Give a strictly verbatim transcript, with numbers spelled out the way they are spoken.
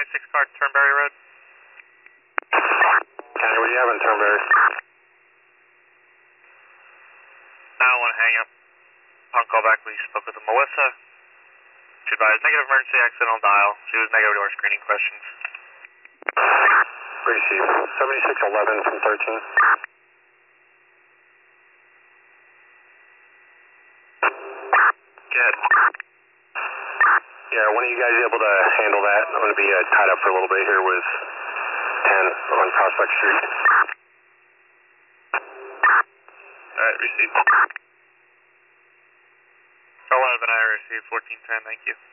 ninety-six car, Turnberry Road. County, what do you have on Turnberry? I don't want to hang up. On call back, we spoke with Melissa. She advised negative emergency accidental dial. She was negative to our screening questions. Receive. seventy-six eleven from thirteen. Good. Yeah, when are you guys able to handle that? I'm going to be uh, tied up for a little bit here with ten on Prospect Street. Alright, received. eleven, I received fourteen ten, thank you.